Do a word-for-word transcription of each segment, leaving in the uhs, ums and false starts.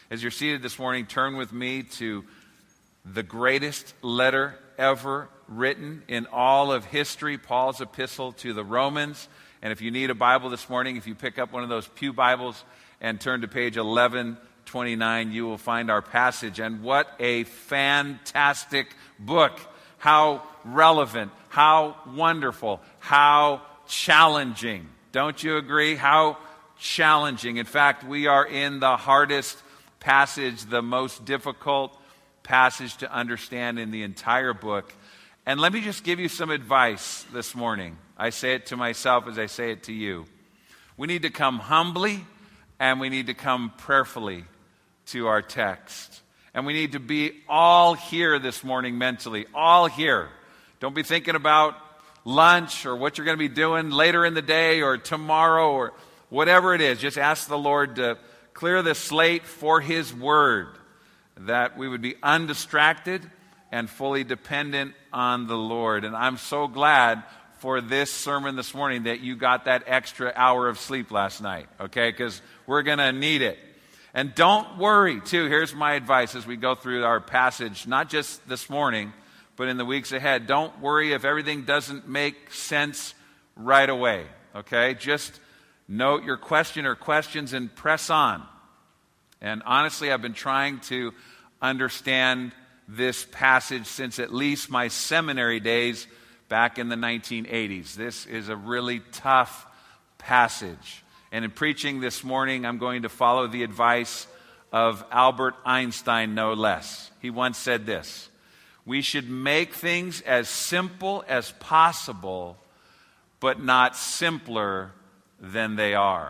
As you're seated this morning, turn with me to the greatest letter ever written in all of history, Paul's epistle to the Romans. And if you need a Bible this morning, if you pick up one of those pew Bibles and turn to page eleven twenty-nine, you will find our passage. And what a fantastic book. How relevant, how wonderful, how challenging. Don't you agree? How challenging. In fact, we are in the hardest passage, the most difficult passage to understand in the entire book. And let me just give you some advice this morning. I say it to myself as I say it to you. We need to come humbly and we need to come prayerfully to our text. And we need to be all here this morning mentally, all here. Don't be thinking about lunch or what you're going to be doing later in the day or tomorrow or whatever it is. Just ask the Lord to clear the slate for His Word, that we would be undistracted and fully dependent on the Lord. And I'm so glad for this sermon this morning that you got that extra hour of sleep last night, okay? Because we're going to need it. And don't worry, too. Here's my advice as we go through our passage, not just this morning, but in the weeks ahead. Don't worry if everything doesn't make sense right away, okay? Just note your question or questions and press on. And honestly, I've been trying to understand this passage since at least my seminary days back in the nineteen eighties. This is a really tough passage. And in preaching this morning, I'm going to follow the advice of Albert Einstein, no less. He once said this: we should make things as simple as possible, but not simpler than they are.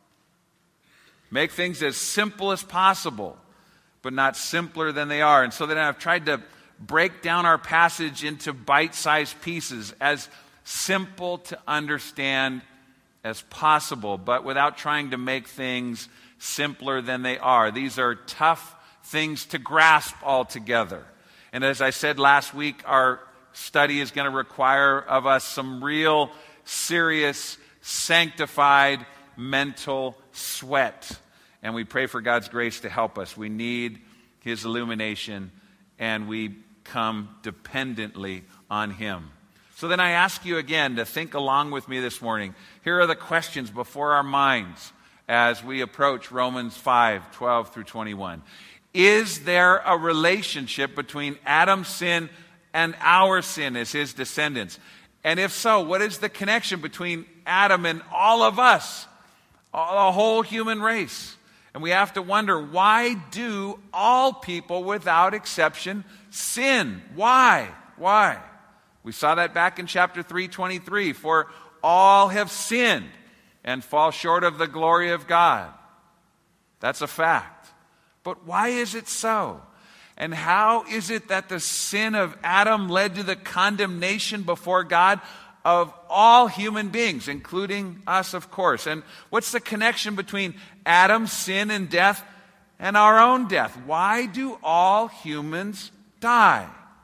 Make things as simple as possible, but not simpler than they are. And so then I've tried to break down our passage into bite-sized pieces, as simple to understand as possible, but without trying to make things simpler than they are. These are tough things to grasp altogether. And as I said last week, our study is going to require of us some real, serious, sanctified mental sweat. And we pray for God's grace to help us. We need His illumination, and we come dependently on Him. So then I ask you again to think along with me this morning. Here are the questions before our minds as we approach Romans five, twelve through twenty-one. Is there a relationship between Adam's sin and our sin as his descendants? And if so, what is the connection between Adam and all of us, the whole human race? And we have to wonder, why do all people without exception sin? Why? Why? We saw that back in chapter three twenty-three. For all have sinned and fall short of the glory of God. That's a fact. But why is it so? And how is it that the sin of Adam led to the condemnation before God of all human beings, including us, of course? And what's the connection between Adam's sin and death and our own death? Why do all humans die?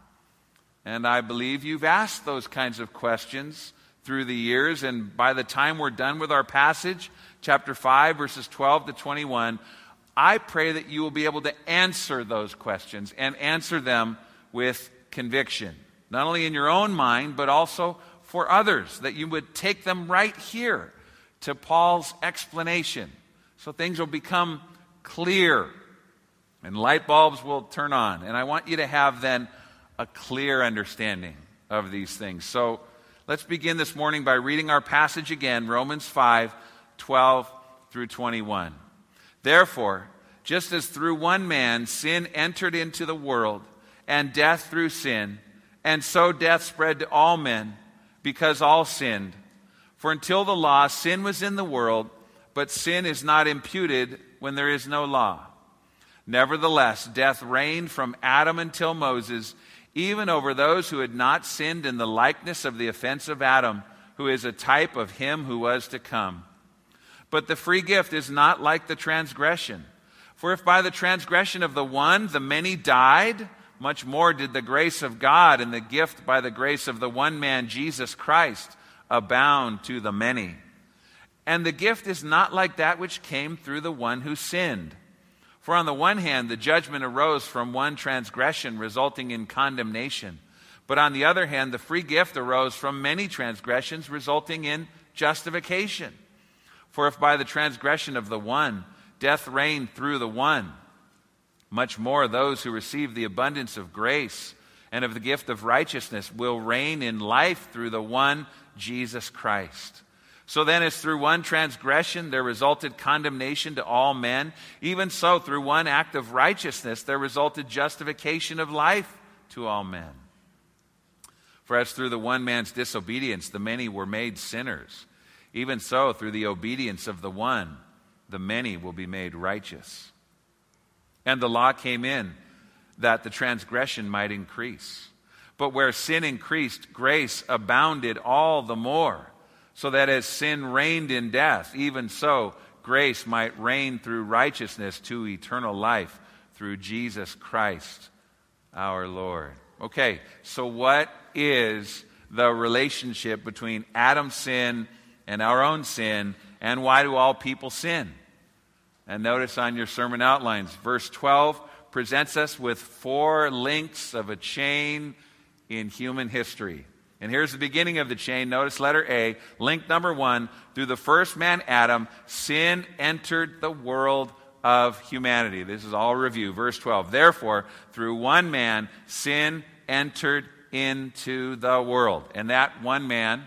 And I believe you've asked those kinds of questions through the years. And by the time we're done with our passage, chapter five, verses twelve to twenty-one, I pray that you will be able to answer those questions and answer them with conviction. Not only in your own mind, but also for others, that you would take them right here to Paul's explanation. So things will become clear and light bulbs will turn on. And I want you to have then a clear understanding of these things. So let's begin this morning by reading our passage again, Romans five, twelve through twenty-one. Therefore, just as through one man sin entered into the world, and death through sin, and so death spread to all men, because all sinned. For until the law, sin was in the world, but sin is not imputed when there is no law. Nevertheless, death reigned from Adam until Moses, even over those who had not sinned in the likeness of the offense of Adam, who is a type of him who was to come. But the free gift is not like the transgression. For if by the transgression of the one the many died, much more did the grace of God and the gift by the grace of the one man, Jesus Christ, abound to the many. And the gift is not like that which came through the one who sinned. For on the one hand, the judgment arose from one transgression, resulting in condemnation. But on the other hand, the free gift arose from many transgressions, resulting in justification. For if by the transgression of the one, death reigned through the one, much more those who receive the abundance of grace and of the gift of righteousness will reign in life through the one, Jesus Christ. So then, as through one transgression there resulted condemnation to all men, even so through one act of righteousness there resulted justification of life to all men. For as through the one man's disobedience the many were made sinners, even so through the obedience of the one the many will be made righteous. And the law came in that the transgression might increase. But where sin increased, grace abounded all the more, so that as sin reigned in death, even so grace might reign through righteousness to eternal life through Jesus Christ our Lord. Okay, so what is the relationship between Adam's sin and our own sin, and why do all people sin? And notice on your sermon outlines, verse twelve presents us with four links of a chain in human history. And here's the beginning of the chain. Notice letter A, link number one. Through the first man, Adam, sin entered the world of humanity. This is all review. Verse twelve. Therefore, through one man, sin entered into the world. And that one man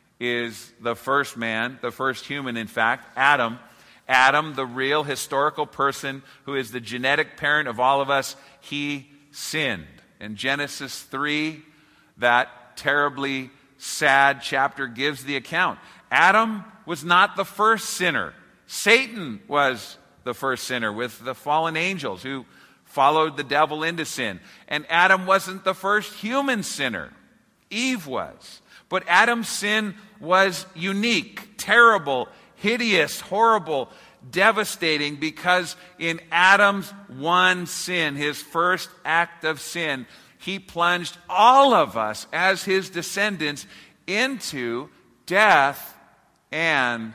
is the first man, the first human, in fact, Adam. Adam, the real historical person who is the genetic parent of all of us, he sinned. In Genesis three, that terribly sad chapter gives the account. Adam was not the first sinner. Satan was the first sinner with the fallen angels who followed the devil into sin. And Adam wasn't the first human sinner. Eve was. But Adam's sin was unique, terrible, hideous, horrible, devastating, because in Adam's one sin, his first act of sin, he plunged all of us as his descendants into death and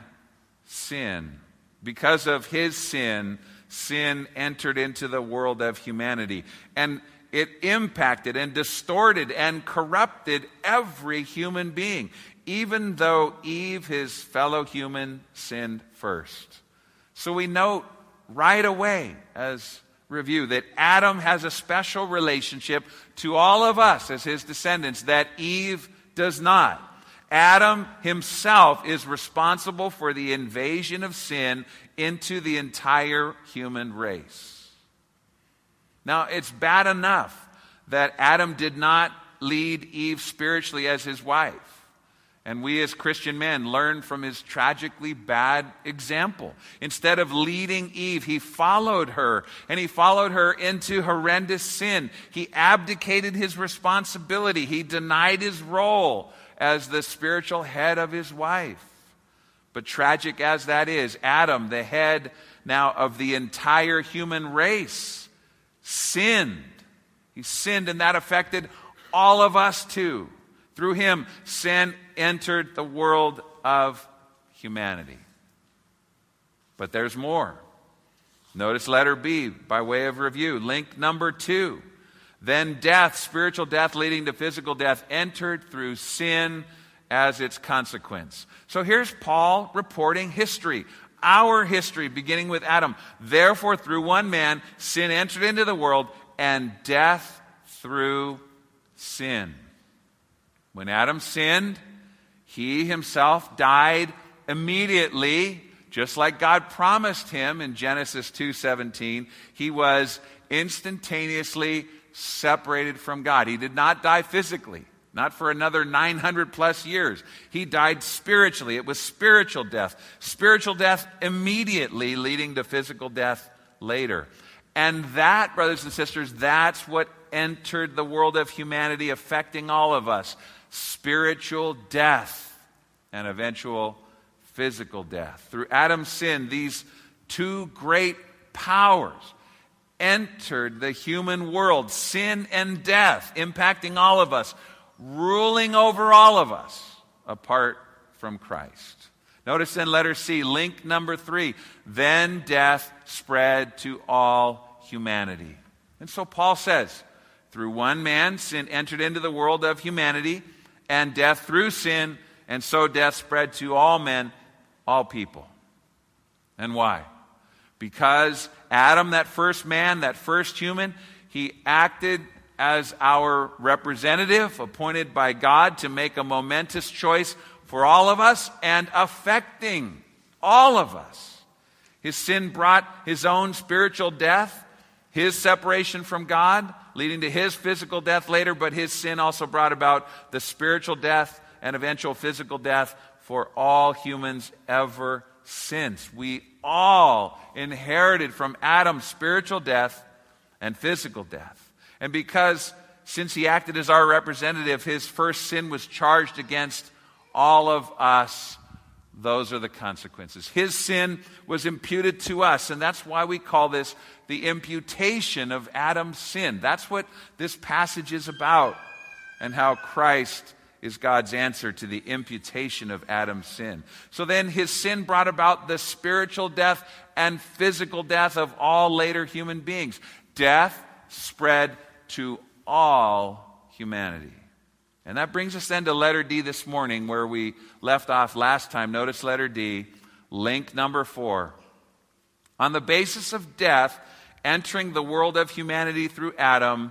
sin. Because of his sin, sin entered into the world of humanity. And it impacted and distorted and corrupted every human being, even though Eve, his fellow human, sinned first. So we note right away, as review, that Adam has a special relationship to all of us as his descendants that Eve does not. Adam himself is responsible for the invasion of sin into the entire human race. Now, it's bad enough that Adam did not lead Eve spiritually as his wife. And we as Christian men learn from his tragically bad example. Instead of leading Eve, he followed her, and he followed her into horrendous sin. He abdicated his responsibility. He denied his role as the spiritual head of his wife. But tragic as that is, Adam, the head now of the entire human race, sinned. He sinned, and that affected all of us too. Through him, sin entered the world of humanity. But there's more. Notice letter B, by way of review. Link number two. Then death, spiritual death leading to physical death, entered through sin as its consequence. So here's Paul reporting history. Our history, beginning with Adam. Therefore, through one man, sin entered into the world, and death through sin. When Adam sinned, he himself died immediately, just like God promised him in Genesis two seventeen. He was instantaneously separated from God. He did not die physically, not for another nine hundred plus years. He died spiritually. It was spiritual death. Spiritual death immediately, leading to physical death later. And that, brothers and sisters, that's what entered the world of humanity, affecting all of us. Spiritual death and eventual physical death. Through Adam's sin, these two great powers entered the human world, sin and death, impacting all of us, ruling over all of us apart from Christ. Notice then letter C, link number three. Then death spread to all humanity. And so Paul says, through one man, sin entered into the world of humanity, and death through sin, and so death spread to all men, all people. And why? Because Adam, that first man, that first human, he acted as our representative, appointed by God to make a momentous choice for all of us and affecting all of us. His sin brought his own spiritual death, his separation from God, leading to his physical death later, but his sin also brought about the spiritual death and eventual physical death for all humans ever since. We all inherited from Adam spiritual death and physical death. And because, since he acted as our representative, his first sin was charged against all of us, those are the consequences. His sin was imputed to us, and that's why we call this the imputation of Adam's sin. That's what this passage is about, and how Christ is God's answer to the imputation of Adam's sin. So then his sin brought about the spiritual death and physical death of all later human beings. Death spread to all humanity. And that brings us then to letter D this morning, where we left off last time. Notice letter D, link number four. On the basis of death entering the world of humanity through Adam,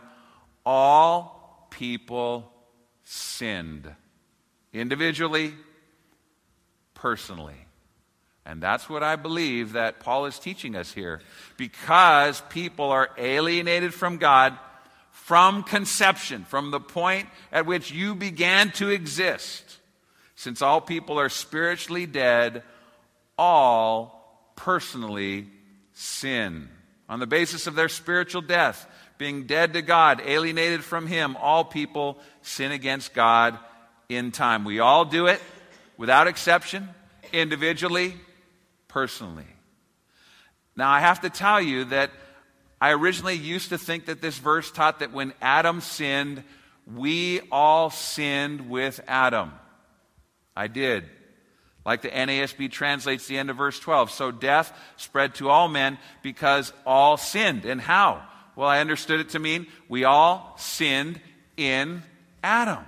all people sinned. Individually, personally. And that's what I believe that Paul is teaching us here. Because people are alienated from God from conception, from the point at which you began to exist. Since all people are spiritually dead, all personally sin. On the basis of their spiritual death, being dead to God, alienated from Him, all people sin against God in time. We all do it, without exception, individually, personally. Now, I have to tell you that I originally used to think that this verse taught that when Adam sinned, we all sinned with Adam. I did. Like the N A S B translates the end of verse twelve. So death spread to all men because all sinned. And how? Well, I understood it to mean we all sinned in Adam.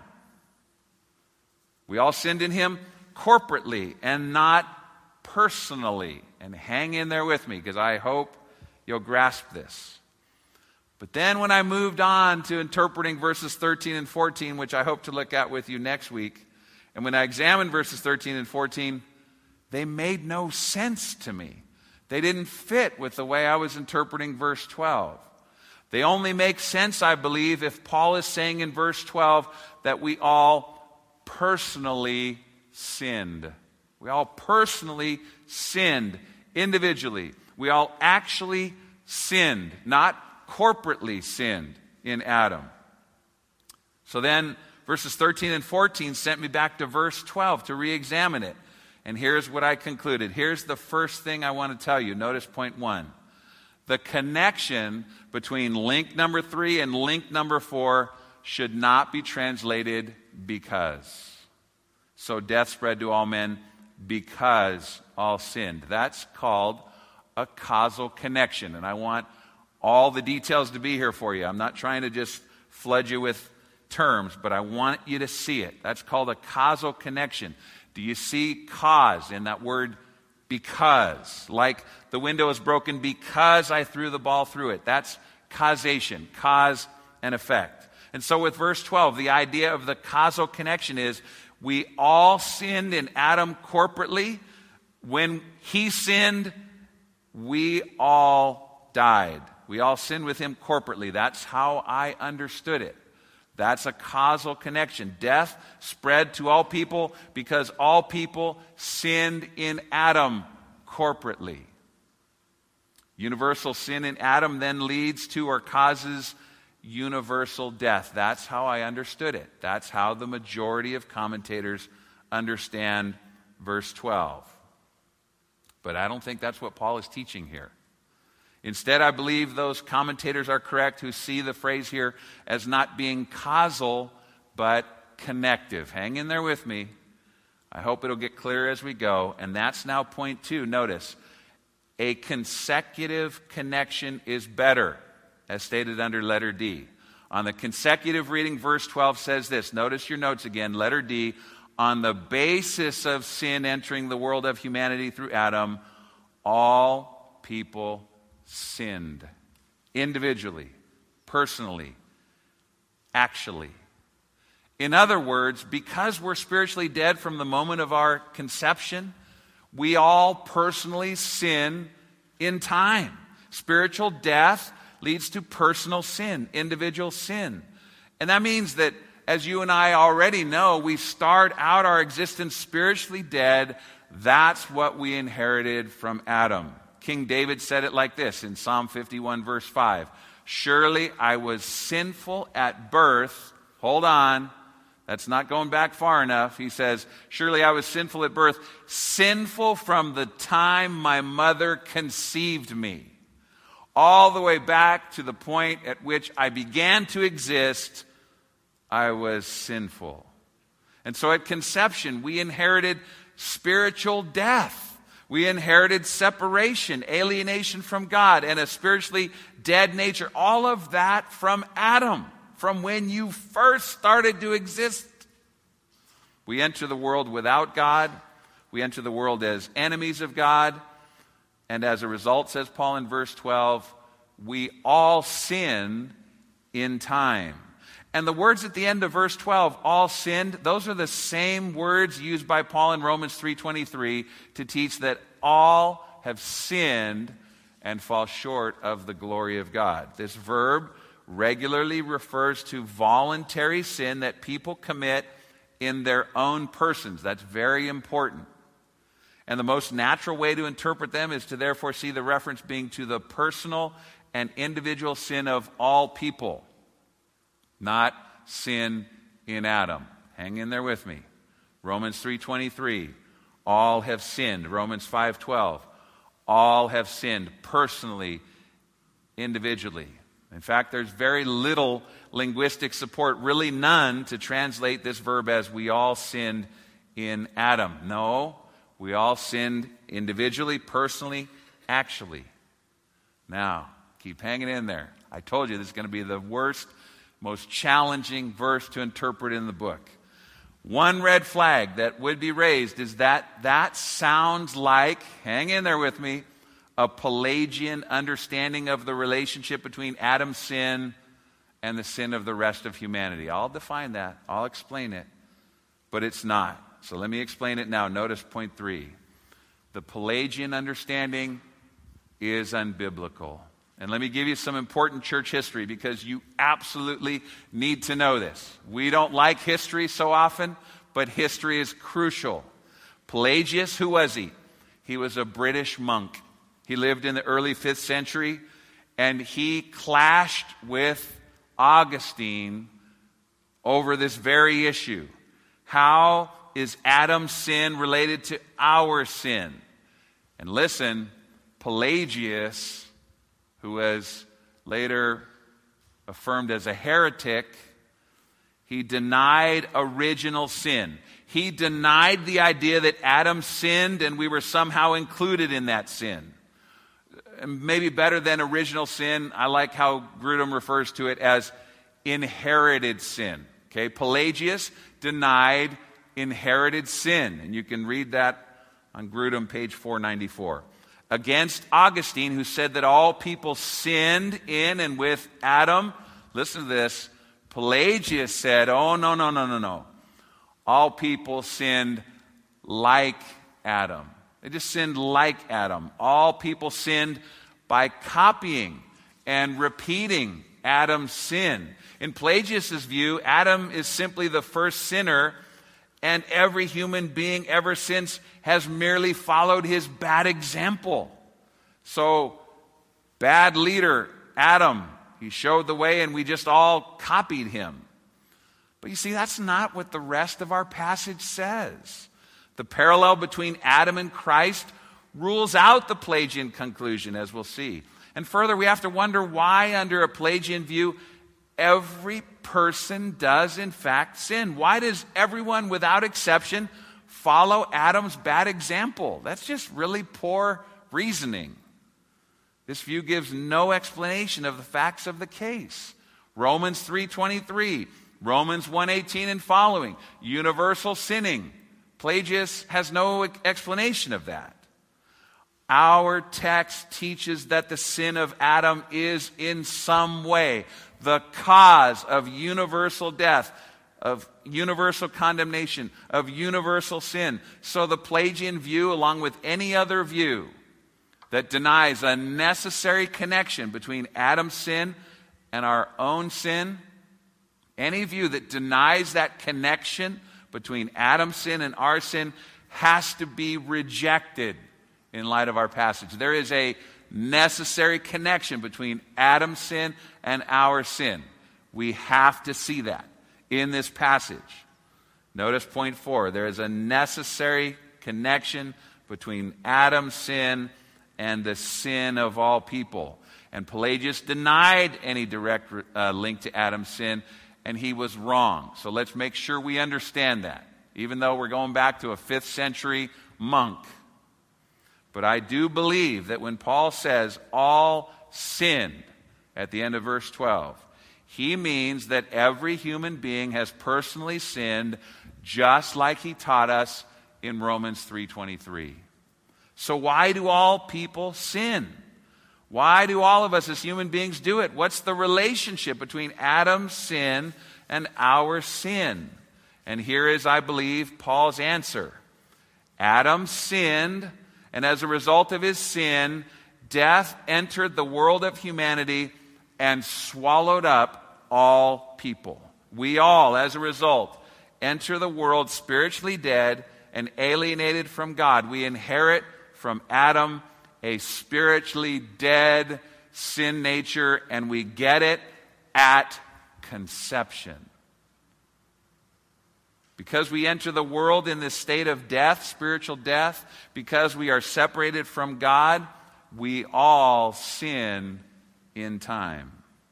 We all sinned in him corporately and not personally. And hang in there with me, because I hope you'll grasp this. But then when I moved on to interpreting verses thirteen and fourteen, which I hope to look at with you next week, and when I examined verses thirteen and fourteen, they made no sense to me. They didn't fit with the way I was interpreting verse twelve. They only make sense, I believe, if Paul is saying in verse twelve that we all personally sinned. We all personally sinned individually. We all actually sinned, not corporately sinned in Adam. So then verses thirteen and fourteen sent me back to verse twelve to re-examine it. And here's what I concluded. Here's the first thing I want to tell you. Notice point one. The connection between link number three and link number four should not be translated because. So death spread to all men because all sinned. That's called a causal connection. And I want all the details to be here for you. I'm not trying to just flood you with terms, but I want you to see it. That's called a causal connection. Do you see cause in that word because? Like the window is broken because I threw the ball through it. That's causation, cause and effect. And so with verse twelve, the idea of the causal connection is we all sinned in Adam corporately. When he sinned, we all died. We all sinned with him corporately. That's how I understood it. That's a causal connection. Death spread to all people because all people sinned in Adam corporately. Universal sin in Adam then leads to or causes universal death. That's how I understood it. That's how the majority of commentators understand verse twelve. But I don't think that's what Paul is teaching here. Instead, I believe those commentators are correct who see the phrase here as not being causal, but connective. Hang in there with me. I hope it'll get clearer as we go. And that's now point two. Notice, a consecutive connection is better, as stated under letter D. On the consecutive reading, verse twelve says this. Notice your notes again. Letter D, on the basis of sin entering the world of humanity through Adam, all people sinned. Individually, personally, actually. In other words, because we're spiritually dead from the moment of our conception, we all personally sin in time. Spiritual death leads to personal sin, individual sin. And that means that, as you and I already know, we start out our existence spiritually dead. That's what we inherited from Adam. King David said it like this in Psalm fifty-one, verse five. Surely I was sinful at birth. Hold on. That's not going back far enough. He says, surely I was sinful at birth, sinful from the time my mother conceived me. All the way back to the point at which I began to exist, I was sinful. And so at conception, we inherited spiritual death. We inherited separation, alienation from God, and a spiritually dead nature. All of that from Adam, from when you first started to exist. We enter the world without God. We enter the world as enemies of God. And as a result, says Paul in verse twelve, we all sin in time. And the words at the end of verse twelve, all sinned, those are the same words used by Paul in Romans three twenty-three to teach that all have sinned and fall short of the glory of God. This verb regularly refers to voluntary sin that people commit in their own persons. That's very important. And the most natural way to interpret them is to therefore see the reference being to the personal and individual sin of all people, not sin in Adam. Hang in there with me. Romans three twenty-three, all have sinned. Romans five twelve, all have sinned personally, individually. In fact, there's very little linguistic support, really none, to translate this verb as we all sinned in Adam. No, we all sinned individually, personally, actually. Now, keep hanging in there. I told you this is going to be the worst, most challenging verse to interpret in the book. One red flag that would be raised is that that sounds like, hang in there with me, a Pelagian understanding of the relationship between Adam's sin and the sin of the rest of humanity. I'll define that. I'll explain it. But it's not. So let me explain it now. Notice point three. The Pelagian understanding is unbiblical. And let me give you some important church history because you absolutely need to know this. We don't like history so often, but history is crucial. Pelagius, who was he? He was a British monk. He lived in the early fifth century, and he clashed with Augustine over this very issue. How is Adam's sin related to our sin? And listen, Pelagius, who was later affirmed as a heretic, he denied original sin. He denied the idea that Adam sinned and we were somehow included in that sin. Maybe better than original sin, I like how Grudem refers to it as inherited sin. Okay, Pelagius denied inherited sin, and you can read that on Grudem, page four ninety-four. Against Augustine, who said that all people sinned in and with Adam, listen to this, Pelagius said, oh, no, no, no, no, no. All people sinned like Adam. They just sinned like Adam. All people sinned by copying and repeating Adam's sin. In Pelagius' view, Adam is simply the first sinner, and every human being ever since has merely followed his bad example. So, bad leader, Adam, he showed the way and we just all copied him. But you see, that's not what the rest of our passage says. The parallel between Adam and Christ rules out the Pelagian conclusion, as we'll see. And further, we have to wonder why, under a Pelagian view, every person does in fact sin. Why does everyone, without exception, follow Adam's bad example. That's just really poor reasoning. This view gives no explanation of the facts of the case. Romans three twenty-three, Romans one eighteen and following, universal sinning. Pelagius has no explanation of that. Our text teaches that the sin of Adam is in some way the cause of universal death, of universal condemnation, of universal sin. So the Pelagian view, along with any other view that denies a necessary connection between Adam's sin and our own sin, any view that denies that connection between Adam's sin and our sin has to be rejected in light of our passage. There is a necessary connection between Adam's sin and our sin. We have to see that in this passage. Notice point four. There is a necessary connection between Adam's sin and the sin of all people. And Pelagius denied any direct uh, link to Adam's sin, and he was wrong. So let's make sure we understand that, even though we're going back to a fifth century monk. But I do believe that when Paul says all sinned at the end of verse twelve, he means that every human being has personally sinned, just like he taught us in Romans three twenty-three. So why do all people sin? Why do all of us as human beings do it? What's the relationship between Adam's sin and our sin? And here is, I believe, Paul's answer. Adam sinned, and as a result of his sin, death entered the world of humanity and swallowed up all people. We all, as a result, enter the world spiritually dead and alienated from God. We inherit from Adam a spiritually dead sin nature, and we get it at conception. Because we enter the world in this state of death, spiritual death, because we are separated from God, we all sin in time.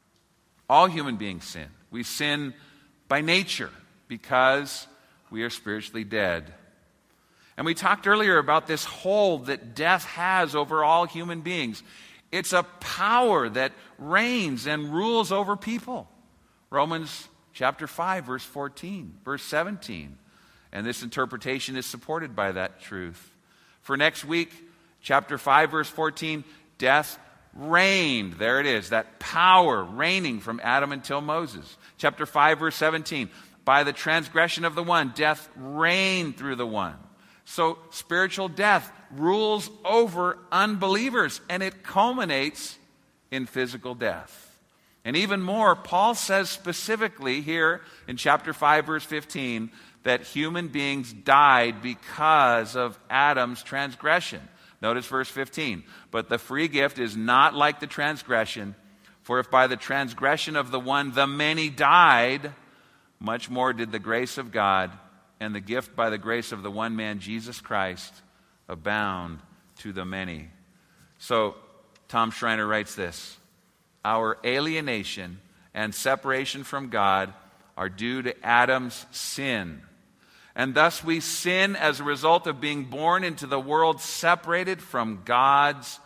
All human beings sin. We sin by nature because we are spiritually dead. And we talked earlier about this hold that death has over all human beings. It's a power that reigns and rules over people. Romans chapter five, verse fourteen, verse seventeen. And this interpretation is supported by that truth. For next week, chapter five, verse fourteen, death reigned. There it is, that power reigning from Adam until Moses. Chapter five, verse seventeen, by the transgression of the one, death reigned through the one. So spiritual death rules over unbelievers, and it culminates in physical death. And even more, Paul says specifically here in chapter five, verse fifteen, that human beings died because of Adam's transgression. Notice verse fifteen. But the free gift is not like the transgression, for if by the transgression of the one the many died, much more did the grace of God and the gift by the grace of the one man, Jesus Christ, abound to the many. So, Tom Schreiner writes this: our alienation and separation from God are due to Adam's sin. And thus we sin as a result of being born into the world separated from God's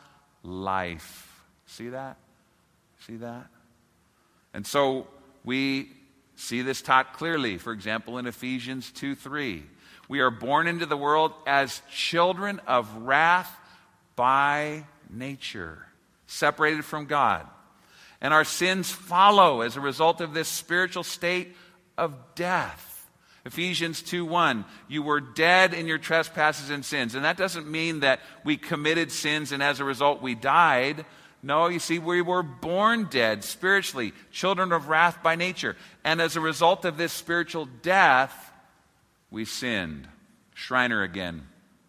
life. See that? See that? And so we see this taught clearly, for example, in Ephesians two three. We are born into the world as children of wrath by nature, separated from God. And our sins follow as a result of this spiritual state of death. Ephesians two one, you were dead in your trespasses and sins. And that doesn't mean that we committed sins and as a result we died. No, you see, we were born dead spiritually, children of wrath by nature. And as a result of this spiritual death, we sinned. Schreiner again.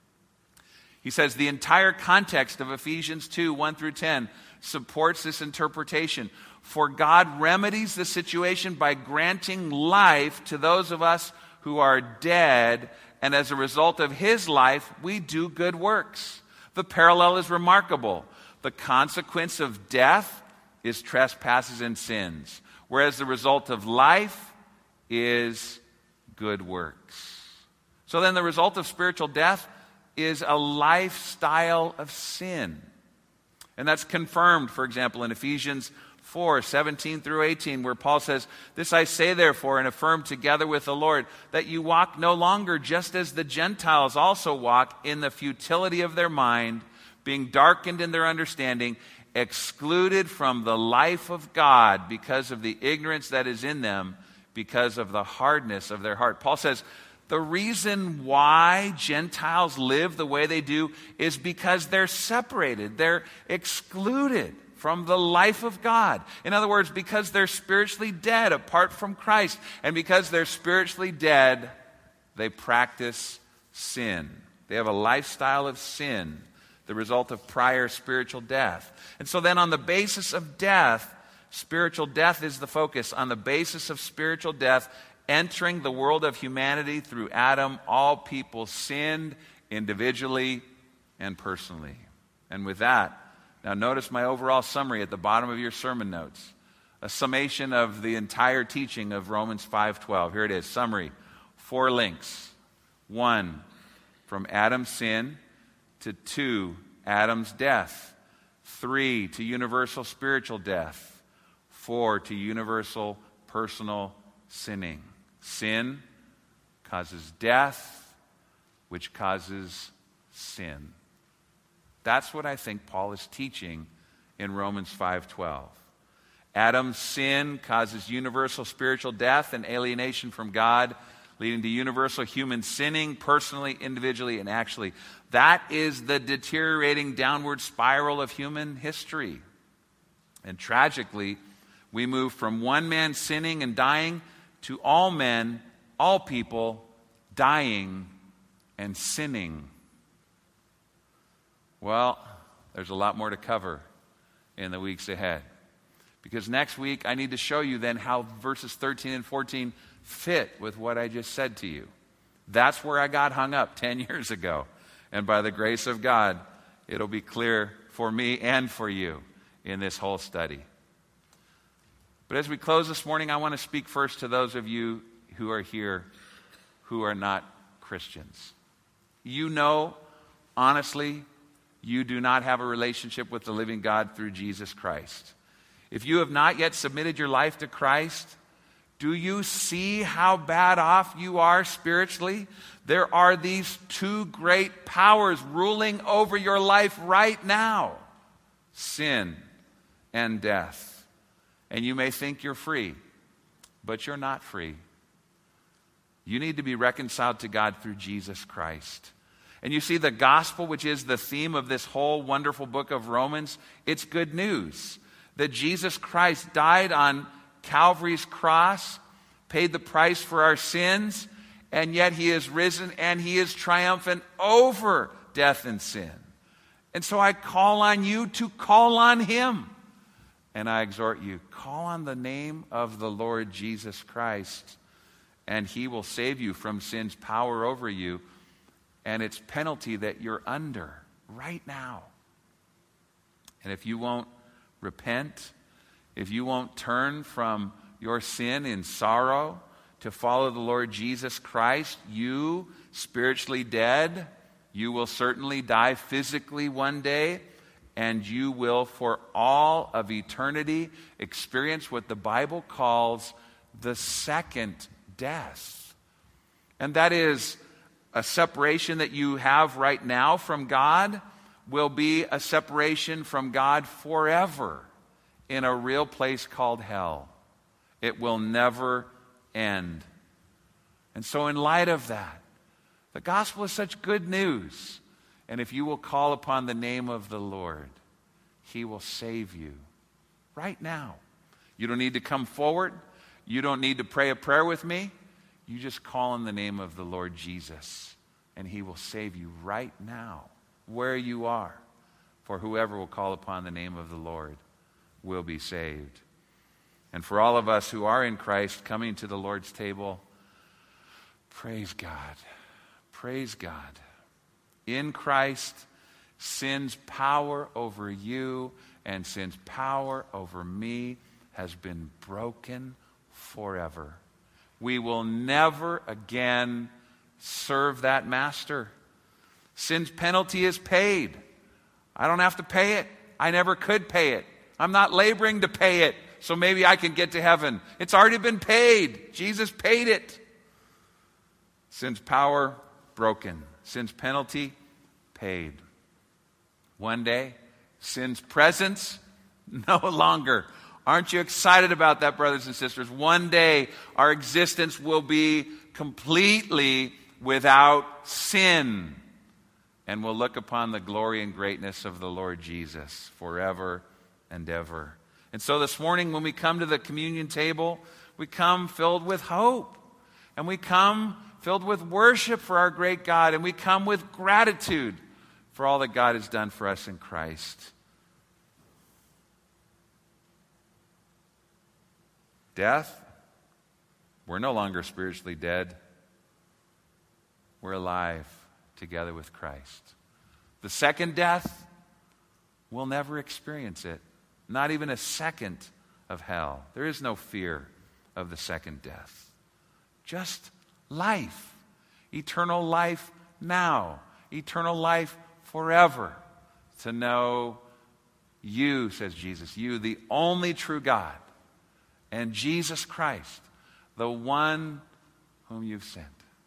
He says the entire context of Ephesians two, one through ten supports this interpretation. For God remedies the situation by granting life to those of us who are dead, and as a result of his life, we do good works. The parallel is remarkable. The consequence of death is trespasses and sins, whereas the result of life is good works. So then the result of spiritual death is a lifestyle of sin. And that's confirmed, for example, in Ephesians four, seventeen through eighteen, where Paul says, "This I say therefore, and affirm together with the Lord, that you walk no longer just as the Gentiles also walk, in the futility of their mind, being darkened in their understanding, excluded from the life of God because of the ignorance that is in them, because of the hardness of their heart." Paul says, the reason why Gentiles live the way they do is because they're separated, they're excluded from the life of God. In other words, because they're spiritually dead apart from Christ. And because they're spiritually dead, they practice sin. They have a lifestyle of sin, the result of prior spiritual death. And so then on the basis of death, spiritual death is the focus. On the basis of spiritual death, entering the world of humanity through Adam, all people sinned individually and personally. And with that, now notice my overall summary at the bottom of your sermon notes. A summation of the entire teaching of Romans five twelve. Here it is, summary. Four links. One, from Adam's sin to two, Adam's death. Three, to universal spiritual death. Four, to universal personal sinning. Sin causes death, which causes sin. That's what I think Paul is teaching in Romans five twelve. Adam's sin causes universal spiritual death and alienation from God, leading to universal human sinning, personally, individually, and actually. That is the deteriorating downward spiral of human history. And tragically, we move from one man sinning and dying to all men, all people, dying and sinning. Well, there's a lot more to cover in the weeks ahead. Because next week, I need to show you then how verses thirteen and fourteen fit with what I just said to you. That's where I got hung up ten years ago. And by the grace of God, it'll be clear for me and for you in this whole study. But as we close this morning, I want to speak first to those of you who are here who are not Christians. You know, honestly, you do not have a relationship with the living God through Jesus Christ. If you have not yet submitted your life to Christ, do you see how bad off you are spiritually? There are these two great powers ruling over your life right now: sin and death. And you may think you're free, but you're not free. You need to be reconciled to God through Jesus Christ. And you see, the gospel, which is the theme of this whole wonderful book of Romans, it's good news that Jesus Christ died on Calvary's cross, paid the price for our sins, and yet he is risen and he is triumphant over death and sin. And so I call on you to call on him. And I exhort you, call on the name of the Lord Jesus Christ, and he will save you from sin's power over you and its penalty that you're under right now. And if you won't repent, if you won't turn from your sin in sorrow to follow the Lord Jesus Christ, you, spiritually dead, you will certainly die physically one day, and you will, for all of eternity, experience what the Bible calls the second death. And that is a separation that you have right now from God will be a separation from God forever in a real place called hell. It will never end. And so in light of that, the gospel is such good news. And if you will call upon the name of the Lord, he will save you right now. You don't need to come forward. You don't need to pray a prayer with me. You just call on the name of the Lord Jesus, and he will save you right now, where you are. For whoever will call upon the name of the Lord will be saved. And for all of us who are in Christ, coming to the Lord's table, praise God. Praise God. In Christ, sin's power over you and sin's power over me has been broken forever. We will never again serve that master. Sin's penalty is paid. I don't have to pay it. I never could pay it. I'm not laboring to pay it, so maybe I can get to heaven. It's already been paid. Jesus paid it. Sin's power broken. Sin's penalty paid. One day, sin's presence no longer. Aren't you excited about that, brothers and sisters? One day, our existence will be completely without sin. And we'll look upon the glory and greatness of the Lord Jesus forever and ever. And so this morning when we come to the communion table, we come filled with hope. And we come filled with worship for our great God. And we come with gratitude for all that God has done for us in Christ. Death, we're no longer spiritually dead. We're alive together with Christ. The second death, we'll never experience it. Not even a second of hell. There is no fear of the second death. Just life. Eternal life now. Eternal life forever. To know you, says Jesus, you, the only true God, and Jesus Christ, the one whom you've sent.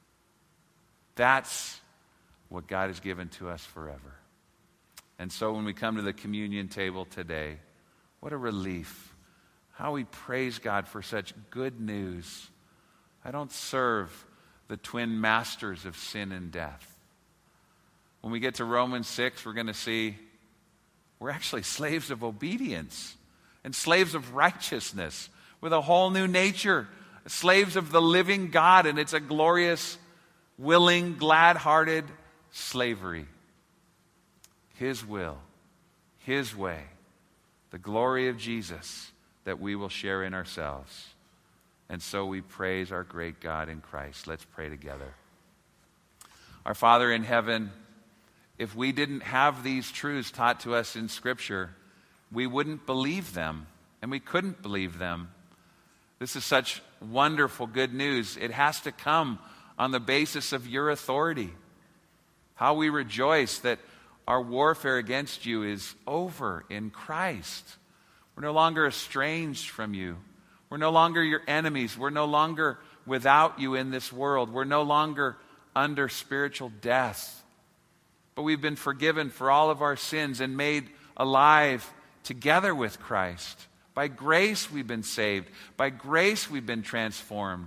That's what God has given to us forever. And so when we come to the communion table today, what a relief. How we praise God for such good news. I don't serve the twin masters of sin and death. When we get to Romans six, we're going to see we're actually slaves of obedience and slaves of righteousness with a whole new nature. Slaves of the living God, and it's a glorious, willing, glad-hearted slavery. His will, His way, the glory of Jesus that we will share in ourselves. And so we praise our great God in Christ. Let's pray together. Our Father in heaven, if we didn't have these truths taught to us in Scripture, we wouldn't believe them, and we couldn't believe them. This is such wonderful good news. It has to come on the basis of your authority. How we rejoice that our warfare against you is over in Christ. We're no longer estranged from you. We're no longer your enemies. We're no longer without you in this world. We're no longer under spiritual death. But we've been forgiven for all of our sins and made alive together with Christ. By grace we've been saved. By grace we've been transformed.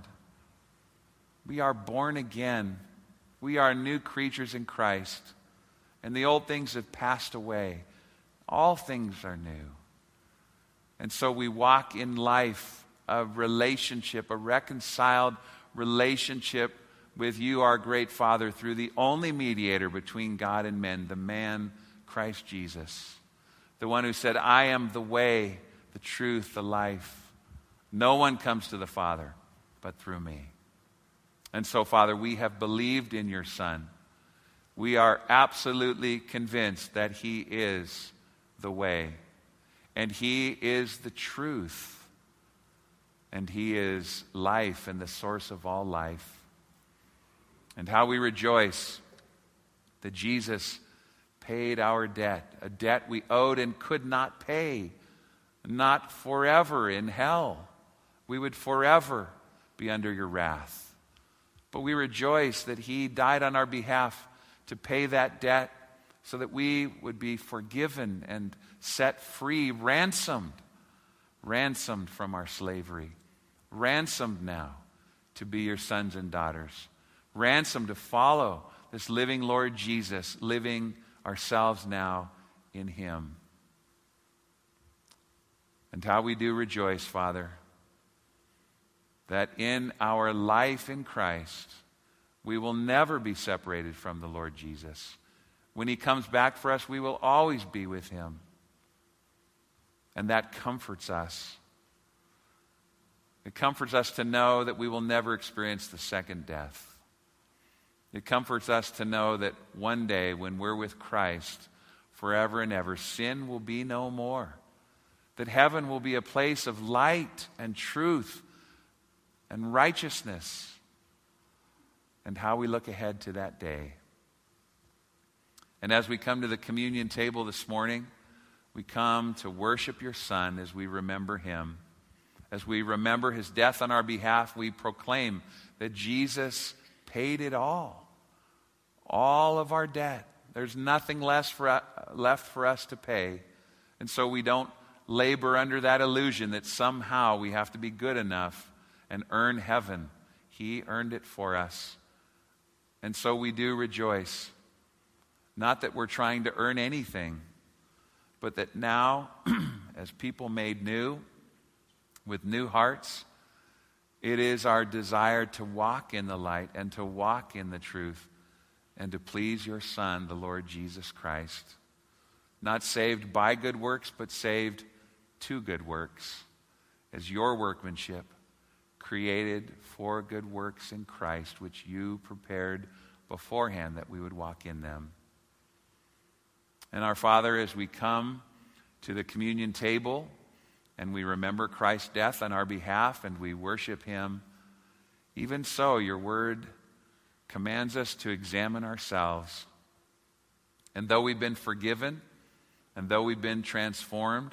We are born again. We are new creatures in Christ. And the old things have passed away. All things are new. And so we walk in life of relationship, a reconciled relationship with you, our great Father, through the only mediator between God and men, the man, Christ Jesus. The one who said, I am the way, the truth, the life. No one comes to the Father but through me. And so, Father, we have believed in your Son. We are absolutely convinced that he is the way, and he is the truth, and he is life and the source of all life. And how we rejoice that Jesus paid our debt, a debt we owed and could not pay, not forever in hell. We would forever be under your wrath. But we rejoice that he died on our behalf to pay that debt so that we would be forgiven and set free, ransomed, ransomed from our slavery, ransomed now to be your sons and daughters, ransomed to follow this living Lord Jesus, living ourselves now in him. And how we do rejoice, Father, that in our life in Christ, we will never be separated from the Lord Jesus. When he comes back for us, we will always be with him. And that comforts us. It comforts us to know that we will never experience the second death. It comforts us to know that one day when we're with Christ forever and ever, sin will be no more. That heaven will be a place of light and truth and righteousness. and how we look ahead to that day. And as we come to the communion table this morning, we come to worship your Son as we remember him. As we remember his death on our behalf, we proclaim that Jesus paid it all. All of our debt. There's nothing less for, left for us to pay. And so we don't labor under that illusion that somehow we have to be good enough and earn heaven. He earned it for us. And so we do rejoice. Not that we're trying to earn anything, but that now, as people made new, with new hearts, it is our desire to walk in the light and to walk in the truth and to please your Son, the Lord Jesus Christ. Not saved by good works, but saved to good works, as your workmanship, created for good works in Christ, which you prepared beforehand that we would walk in them. And our Father, as we come to the communion table and we remember Christ's death on our behalf and we worship him, even so your word commands us to examine ourselves. And though we've been forgiven, and though we've been transformed,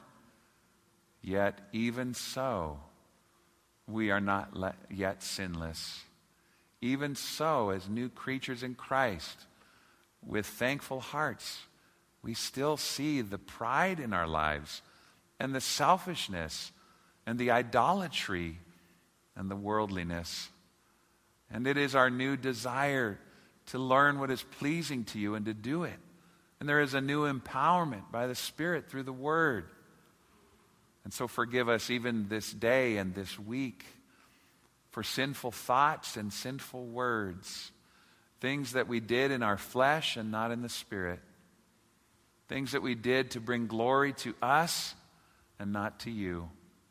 yet even so, we are not le- yet sinless. Even so, as new creatures in Christ, with thankful hearts, we still see the pride in our lives and the selfishness and the idolatry and the worldliness. And it is our new desire to learn what is pleasing to you and to do it. And there is a new empowerment by the Spirit through the Word. And so forgive us even this day and this week for sinful thoughts and sinful words, things that we did in our flesh and not in the Spirit, things that we did to bring glory to us and not to you.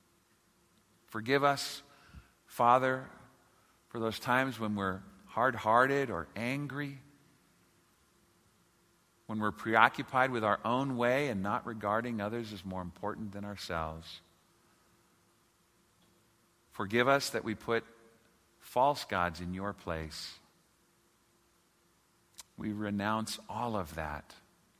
Forgive us, Father, for those times when we're hard-hearted or angry, when we're preoccupied with our own way and not regarding others as more important than ourselves. Forgive us that we put false gods in your place. We renounce all of that.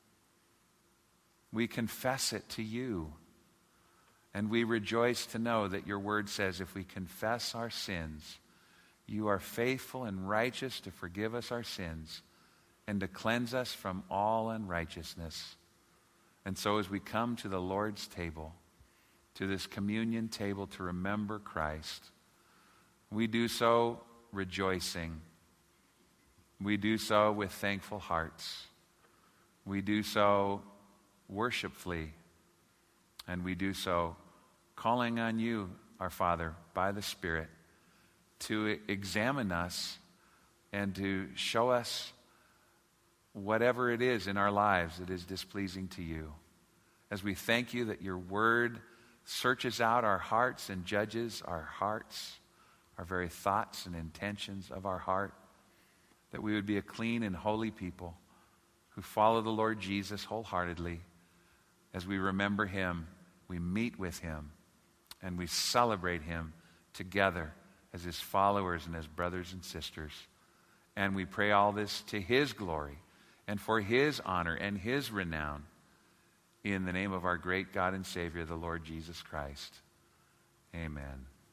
We confess it to you. And we rejoice to know that your word says if we confess our sins, you are faithful and righteous to forgive us our sins and to cleanse us from all unrighteousness. And so as we come to the Lord's table, to this communion table to remember Christ, we do so rejoicing. We do so with thankful hearts. We do so worshipfully. And we do so calling on you, our Father, by the Spirit, to examine us and to show us whatever it is in our lives that is displeasing to you. As we thank you that your word searches out our hearts and judges our hearts, our very thoughts and intentions of our heart, that we would be a clean and holy people who follow the Lord Jesus wholeheartedly. As we remember him, we meet with him, and we celebrate him together as his followers and as brothers and sisters. And we pray all this to his glory and for his honor and his renown, in the name of our great God and Savior, the Lord Jesus Christ. Amen.